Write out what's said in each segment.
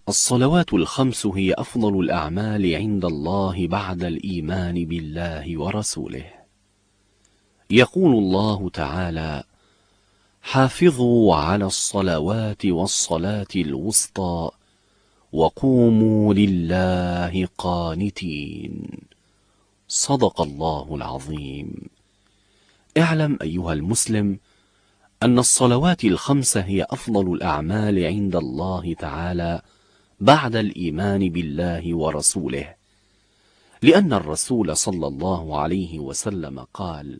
الصلوات الخمس هي أفضل الأعمال عند الله بعد الإيمان بالله ورسوله. يقول الله تعالى: حافظوا على الصلوات والصلاة الوسطى وقوموا لله قانتين. صدق الله العظيم. اعلم أيها المسلم أن الصلوات الخمس هي أفضل الأعمال عند الله تعالى بعد الإيمان بالله ورسوله، لأن الرسول صلى الله عليه وسلم قال: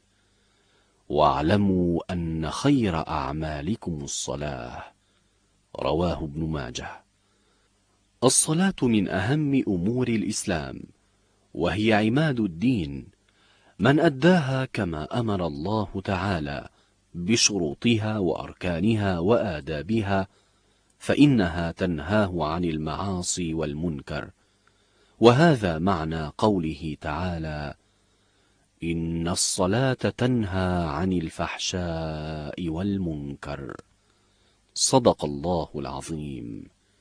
واعلموا أن خير أعمالكم الصلاة. رواه ابن ماجه. الصلاة من أهم أمور الإسلام، وهي عماد الدين. من أداها كما أمر الله تعالى بشروطها وأركانها وآدابها فإنها تنهاه عن المعاصي والمنكر، وهذا معنى قوله تعالى: إن الصلاة تنهى عن الفحشاء والمنكر. صدق الله العظيم.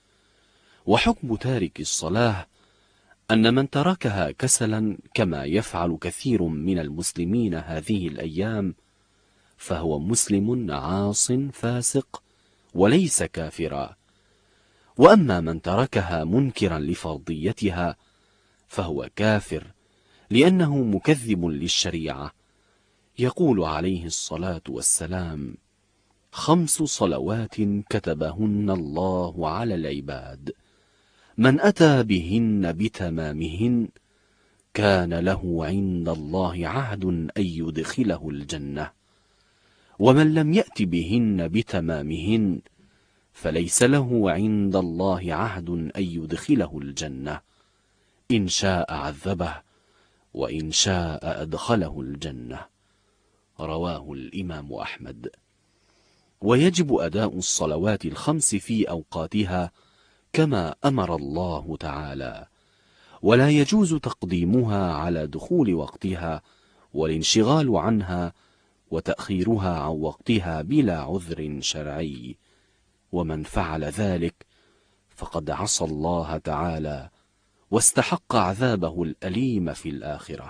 وحكم تارك الصلاة أن من تركها كسلا كما يفعل كثير من المسلمين هذه الأيام فهو مسلم عاص فاسق وليس كافرا، وأما من تركها منكرا لفرضيتها فهو كافر لأنه مكذب للشريعة. يقول عليه الصلاة والسلام: 5 صلوات كتبهن الله على العباد، من أتى بهن بتمامهن كان له عند الله عهد أن يدخله الجنة، ومن لم يأت بهن بتمامهن فليس له عند الله عهد أن يدخله الجنة، إن شاء عذبه وإن شاء أدخله الجنة. رواه الإمام أحمد. ويجب أداء الصلوات الخمس في أوقاتها كما أمر الله تعالى، ولا يجوز تقديمها على دخول وقتها والانشغال عنها وتأخيرها عن وقتها بلا عذر شرعي، ومن فعل ذلك فقد عصى الله تعالى واستحق عذابه الأليم في الآخرة.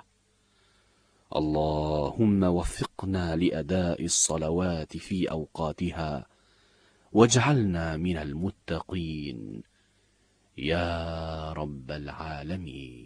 اللهم وفقنا لأداء الصلوات في أوقاتها واجعلنا من المتقين يا رب العالمين.